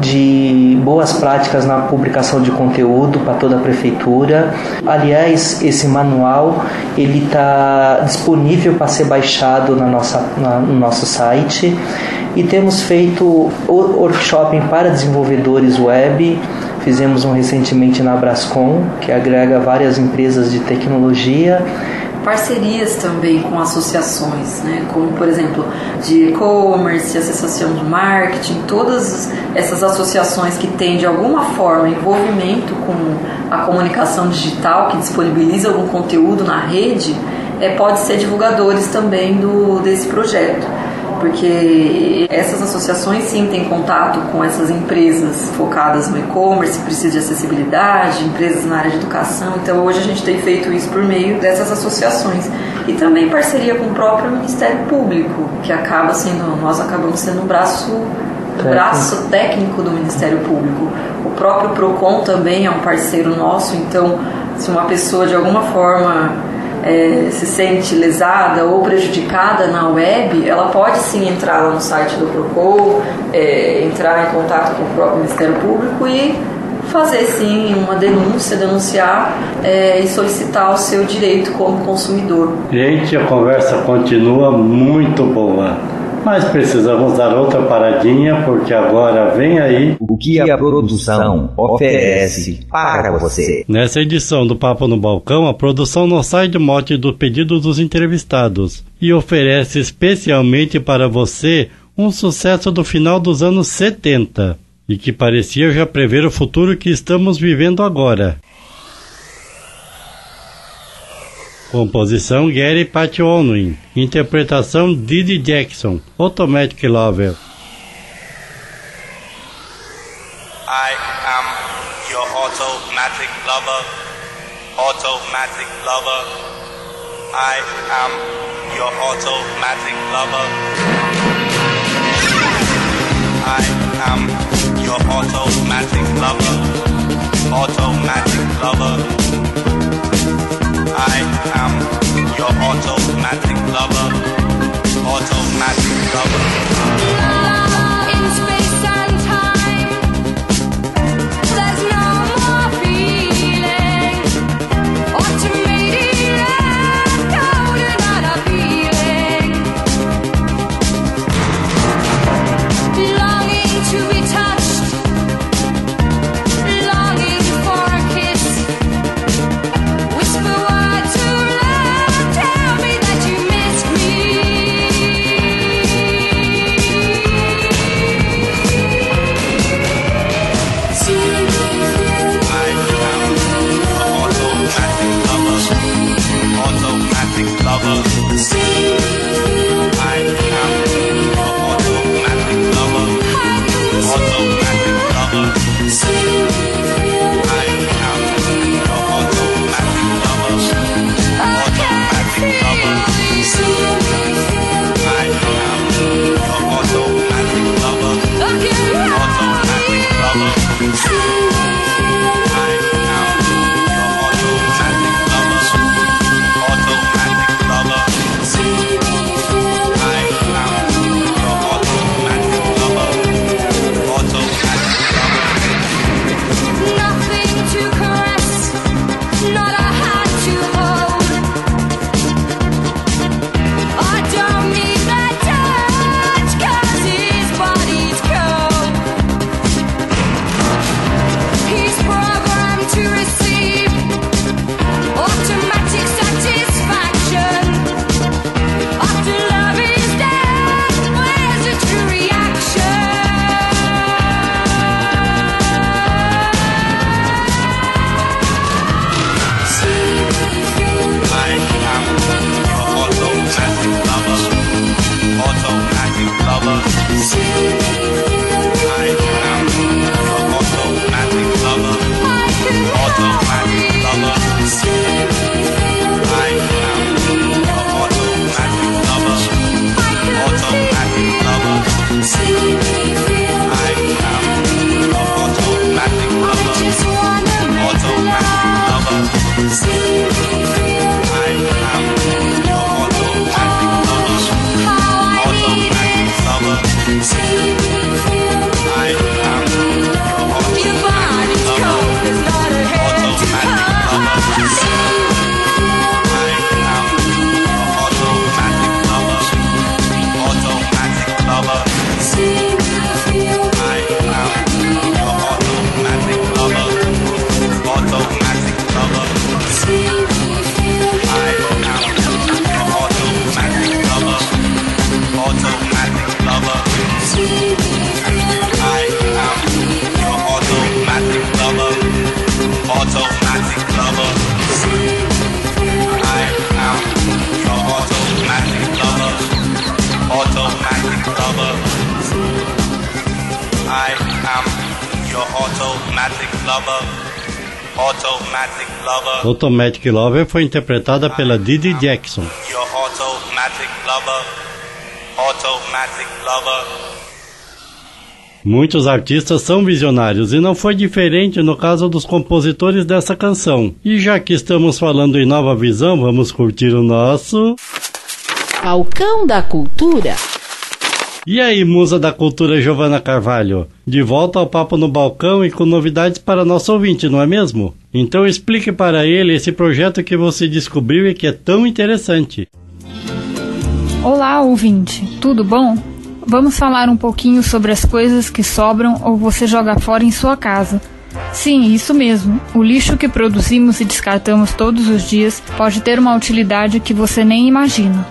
de boas práticas na publicação de conteúdo para toda a prefeitura. Aliás, esse manual ele está disponível para ser baixado no nosso site. E temos feito workshop para desenvolvedores web. Fizemos um recentemente na Brascom, que agrega várias empresas de tecnologia. Parcerias também com associações, como por exemplo de e-commerce, associação de marketing, todas essas associações que têm de alguma forma envolvimento com a comunicação digital, que disponibiliza algum conteúdo na rede, pode ser divulgadores também desse projeto. Porque essas associações sim têm contato com essas empresas focadas no e-commerce, precisam de acessibilidade, empresas na área de educação. Então hoje a gente tem feito isso por meio dessas associações. E também parceria com o próprio Ministério Público, que nós acabamos sendo um braço técnico do Ministério Público. O próprio PROCON também é um parceiro nosso, então se uma pessoa de alguma forma se sente lesada ou prejudicada na web, ela pode sim entrar lá no site do PROCON, entrar em contato com o próprio Ministério Público e fazer sim uma denúncia, denunciar e solicitar o seu direito como consumidor. Gente, a conversa continua muito boa, mas precisamos dar outra paradinha porque agora vem aí o que a produção oferece para você. Nessa edição do Papo no Balcão, a produção não sai de mote do pedido dos entrevistados e oferece especialmente para você um sucesso do final dos anos 70 e que parecia já prever o futuro que estamos vivendo agora. Composição Gary Pat Onwin. Interpretação Didi Jackson. Automatic Lover. I am your automatic lover. Automatic lover. I am your automatic lover. I am your automatic lover. Automatic lover. I am your automatic lover, automatic lover. In space and time, there's no more feeling. Automated love, code another feeling. Longing to be touched, longing for a kiss. Whisper to love, tell me that you miss me. Automatic Lover. Automatic Lover. Automatic Lover foi interpretada pela Didi Jackson. Your automatic lover. Automatic Lover. Muitos artistas são visionários e não foi diferente no caso dos compositores dessa canção. E já que estamos falando em nova visão, vamos curtir o nosso... Balcão da Cultura. E aí, musa da cultura Giovana Carvalho? De volta ao Papo no Balcão e com novidades para nosso ouvinte, não é mesmo? Então explique para ele esse projeto que você descobriu e que é tão interessante. Olá, ouvinte. Tudo bom? Vamos falar um pouquinho sobre as coisas que sobram ou você joga fora em sua casa. Sim, isso mesmo. O lixo que produzimos e descartamos todos os dias pode ter uma utilidade que você nem imagina.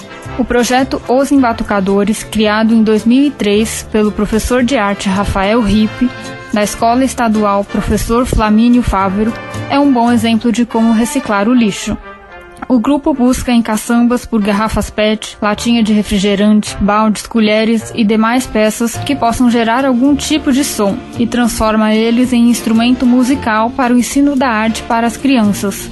O projeto Os Embatucadores, criado em 2003 pelo professor de arte Rafael Rippe, da Escola Estadual Professor Flamínio Fávero, é um bom exemplo de como reciclar o lixo. O grupo busca em caçambas por garrafas PET, latinha de refrigerante, baldes, colheres e demais peças que possam gerar algum tipo de som e transforma eles em instrumento musical para o ensino da arte para as crianças.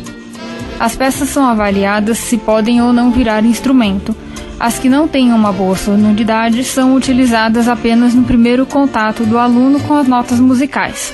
As peças são avaliadas se podem ou não virar instrumento. As que não têm uma boa sonoridade são utilizadas apenas no primeiro contato do aluno com as notas musicais.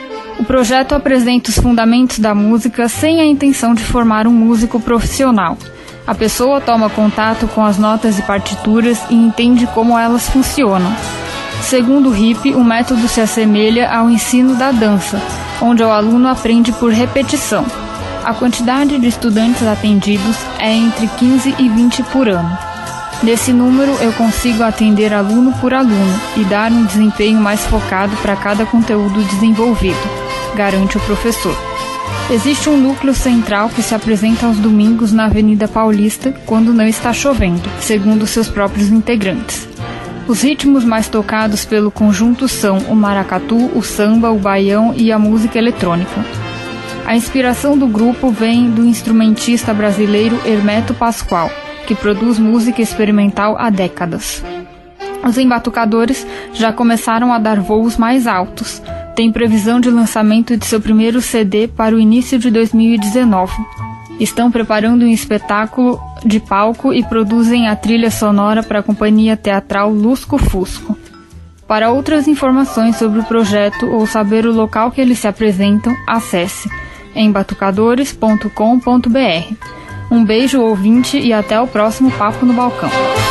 O projeto apresenta os fundamentos da música sem a intenção de formar um músico profissional. A pessoa toma contato com as notas e partituras e entende como elas funcionam. Segundo Rippe, o método se assemelha ao ensino da dança, onde o aluno aprende por repetição. A quantidade de estudantes atendidos é entre 15 e 20 por ano. Nesse número, eu consigo atender aluno por aluno e dar um desempenho mais focado para cada conteúdo desenvolvido, garante o professor. Existe um núcleo central que se apresenta aos domingos na Avenida Paulista quando não está chovendo, segundo seus próprios integrantes. Os ritmos mais tocados pelo conjunto são o maracatu, o samba, o baião e a música eletrônica. A inspiração do grupo vem do instrumentista brasileiro Hermeto Pascoal, que produz música experimental há décadas. Os Embatucadores já começaram a dar voos mais altos. Tem previsão de lançamento de seu primeiro CD para o início de 2019. Estão preparando um espetáculo de palco e produzem a trilha sonora para a companhia teatral Lusco Fusco. Para outras informações sobre o projeto ou saber o local que eles se apresentam, acesse embatucadores.com.br. Um beijo, ouvinte, e até o próximo Papo no Balcão.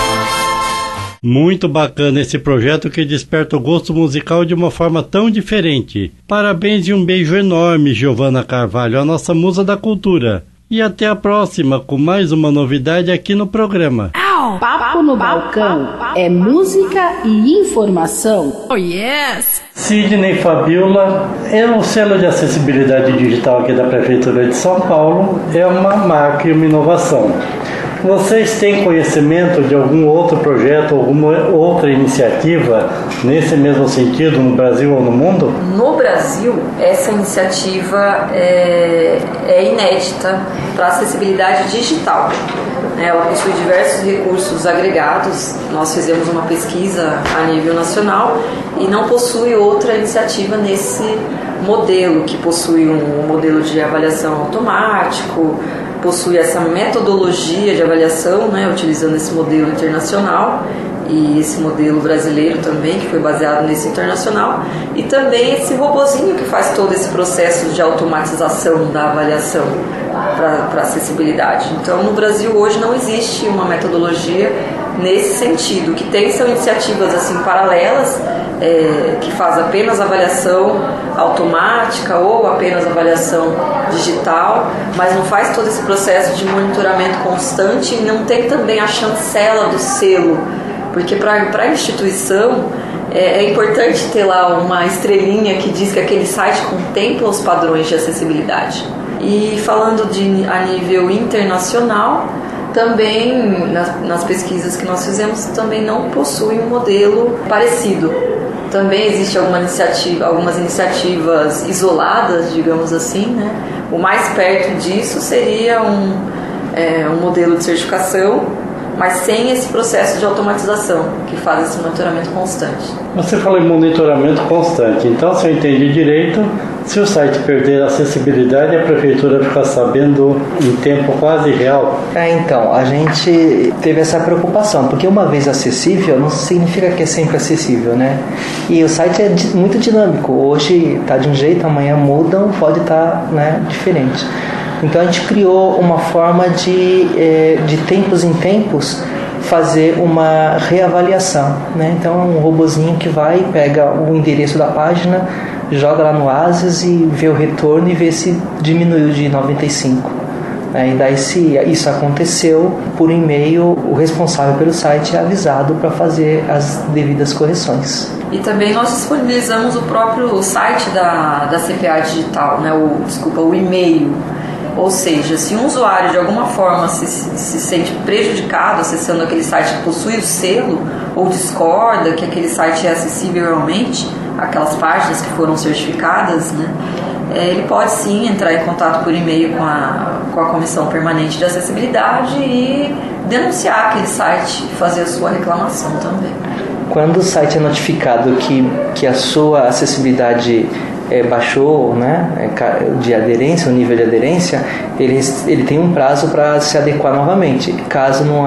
Muito bacana esse projeto que desperta o gosto musical de uma forma tão diferente. Parabéns e um beijo enorme, Giovana Carvalho, a nossa musa da cultura. E até a próxima com mais uma novidade aqui no programa. Papo no Balcão é música e informação. Oh, yes! Sidney Fabiola é o selo de acessibilidade digital aqui da Prefeitura de São Paulo. É uma marca e uma inovação. Vocês têm conhecimento de algum outro projeto, alguma outra iniciativa nesse mesmo sentido no Brasil ou no mundo? No Brasil, essa iniciativa é inédita para acessibilidade digital. Ela possui diversos recursos agregados. Nós fizemos uma pesquisa a nível nacional e não possui outra iniciativa nesse modelo, que possui um modelo de avaliação automático, possui essa metodologia de avaliação, utilizando esse modelo internacional e esse modelo brasileiro também, que foi baseado nesse internacional, e também esse robozinho que faz todo esse processo de automatização da avaliação para acessibilidade. Então, no Brasil hoje não existe uma metodologia nesse sentido. O que tem são iniciativas assim paralelas, que faz apenas avaliação automática ou apenas avaliação digital, mas não faz todo esse processo de monitoramento constante e não tem também a chancela do selo, porque para a instituição é importante ter lá uma estrelinha que diz que aquele site contempla os padrões de acessibilidade. E falando a nível internacional, também nas pesquisas que nós fizemos, também não possui um modelo parecido. Também existe algumas iniciativas isoladas, digamos assim, O mais perto disso seria um modelo de certificação, mas sem esse processo de automatização que faz esse monitoramento constante. Você falou em monitoramento constante, então, se eu entendi direito, se o site perder a acessibilidade, a prefeitura fica sabendo em tempo quase real? Então, a gente teve essa preocupação, porque uma vez acessível não significa que é sempre acessível, né? E o site é muito dinâmico, hoje está de um jeito, amanhã mudam, pode estar, né, diferente. Então a gente criou uma forma de tempos em tempos fazer uma reavaliação, né? Então é um robozinho que vai, pega o endereço da página, joga lá no Oasis e vê o retorno e vê se diminuiu de 95. E daí, se isso aconteceu, por e-mail o responsável pelo site é avisado para fazer as devidas correções. E também nós disponibilizamos o próprio site da CPA Digital, né? o e-mail. Ou seja, se um usuário de alguma forma se sente prejudicado acessando aquele site que possui o selo ou discorda que aquele site é acessível realmente, aquelas páginas que foram certificadas, né, ele pode sim entrar em contato por e-mail com a Comissão Permanente de Acessibilidade e denunciar aquele site e fazer a sua reclamação também. Quando o site é notificado que a sua acessibilidade baixou, né, de aderência, o nível de aderência, ele tem um prazo para se adequar novamente. Caso não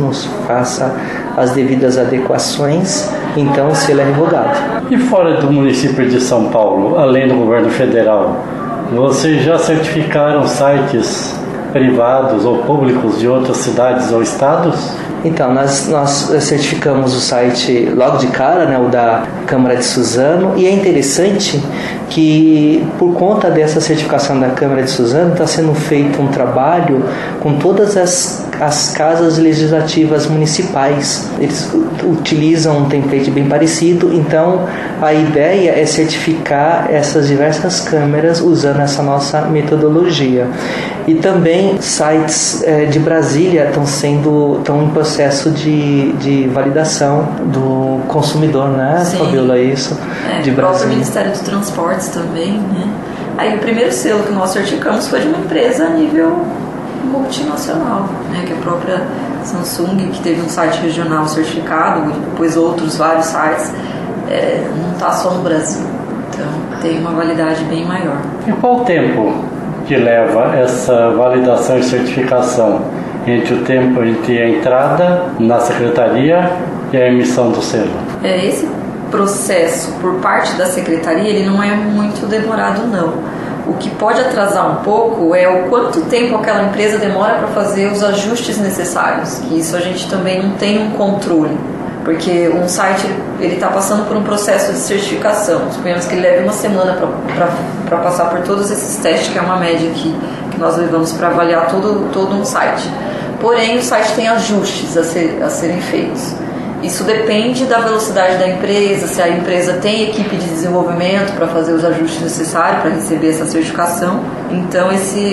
faça as devidas adequações, então o selo é revogado. E fora do município de São Paulo, além do governo federal, vocês já certificaram sites privados ou públicos de outras cidades ou estados? Então, nós certificamos o site logo de cara, né, o da Câmara de Suzano, e é interessante que, por conta dessa certificação da Câmara de Suzano, está sendo feito um trabalho com todas as casas legislativas municipais. Eles utilizam um template bem parecido, então a ideia é certificar essas diversas câmeras usando essa nossa metodologia. E também sites de Brasília estão em processo de validação do consumidor, né, Fabiola? É isso? De Brasília. O próprio Ministério dos Transportes também, né? Aí o primeiro selo que nós certificamos foi de uma empresa a nível multinacional, né, que é a própria Samsung, que teve um site regional certificado, depois outros vários sites, não está só no Brasil, então tem uma validade bem maior. E qual o tempo que leva essa validação e certificação entre o tempo entre a entrada na secretaria e a emissão do selo? Esse processo por parte da secretaria ele não é muito demorado, não. O que pode atrasar um pouco é o quanto tempo aquela empresa demora para fazer os ajustes necessários, que isso a gente também não tem um controle, porque um site ele está passando por um processo de certificação, suponhamos que ele leve uma semana para passar por todos esses testes, que é uma média que nós levamos para avaliar todo um site. Porém, o site tem ajustes a serem feitos. Isso depende da velocidade da empresa, se a empresa tem equipe de desenvolvimento para fazer os ajustes necessários para receber essa certificação. Então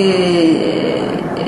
esse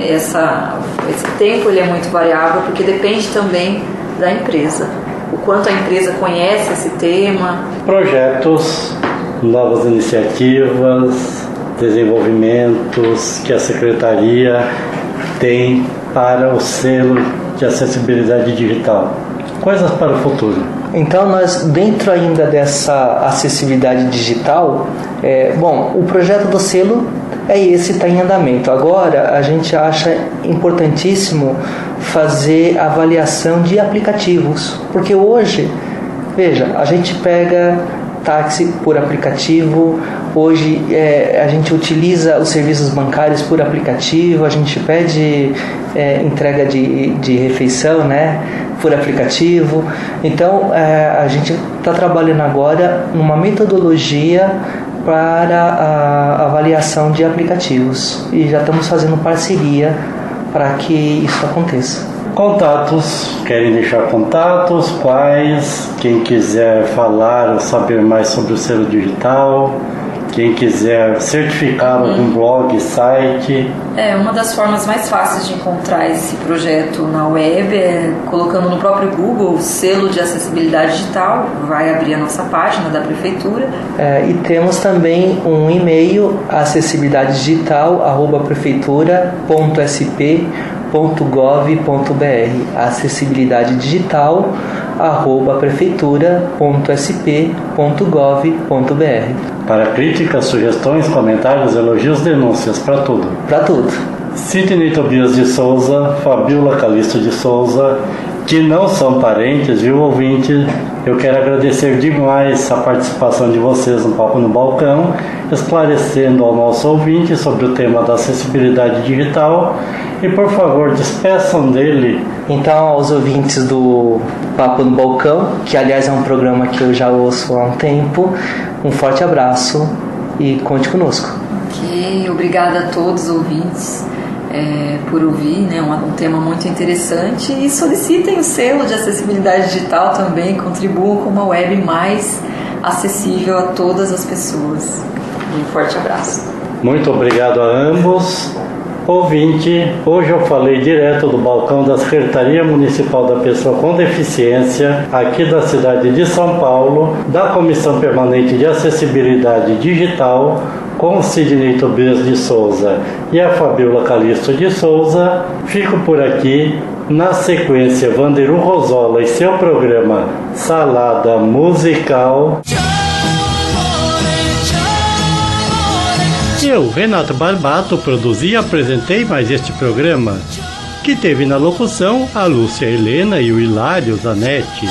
tempo ele é muito variável porque depende também da empresa. O quanto a empresa conhece esse tema. Projetos, novas iniciativas, desenvolvimentos que a Secretaria tem para o selo de acessibilidade digital. Coisas para o futuro. Então nós, dentro ainda dessa acessibilidade digital, o projeto do selo é esse, está em andamento. Agora a gente acha importantíssimo fazer avaliação de aplicativos, porque hoje, veja, a gente pega táxi por aplicativo, hoje a gente utiliza os serviços bancários por aplicativo, a gente pede entrega de refeição, né, por aplicativo. Então a gente está trabalhando agora numa metodologia para a avaliação de aplicativos e já estamos fazendo parceria para que isso aconteça. Contatos, querem deixar contatos, quais? Quem quiser falar ou saber mais sobre o selo digital, quem quiser certificar algum blog, site. Uma das formas mais fáceis de encontrar esse projeto na web é colocando no próprio Google selo de acessibilidade digital, vai abrir a nossa página da prefeitura. E temos também um e-mail, acessibilidadedigital@prefeitura.sp.gov.br. acessibilidade digital @prefeitura.sp.gov.br. Para críticas, sugestões, comentários, elogios, denúncias, para tudo. Para tudo. Sidney Tobias de Souza, Fabiola Calisto de Souza, que não são parentes, viu, ouvinte? Eu quero agradecer demais a participação de vocês no Papo no Balcão, esclarecendo ao nosso ouvinte sobre o tema da acessibilidade digital. E, por favor, despeçam dele. Então, aos ouvintes do Papo no Balcão, que aliás é um programa que eu já ouço há um tempo, um forte abraço e conte conosco. Ok, obrigada a todos os ouvintes por ouvir, né, um tema muito interessante, e solicitem o selo de acessibilidade digital também, contribuam com uma web mais acessível a todas as pessoas. Um forte abraço. Muito obrigado a ambos. Ouvinte, hoje eu falei direto do balcão da Secretaria Municipal da Pessoa com Deficiência, aqui da cidade de São Paulo, da Comissão Permanente de Acessibilidade Digital, com o Sidney Tobias de Souza e a Fabiola Calisto de Souza. Fico por aqui. Na sequência, Vanderu Rosola e seu programa Salada Musical. Eu, Renato Barbato, produzi e apresentei mais este programa, que teve na locução a Lúcia Helena e o Hilário Zanetti.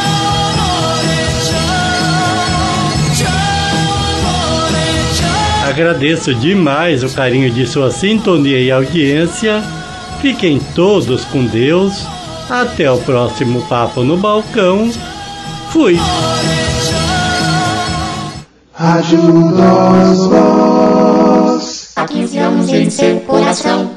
Agradeço demais o carinho de sua sintonia e audiência. Fiquem todos com Deus. Até o próximo Papo no Balcão. Fui! Ajuda-os, há 15 anos em seu coração.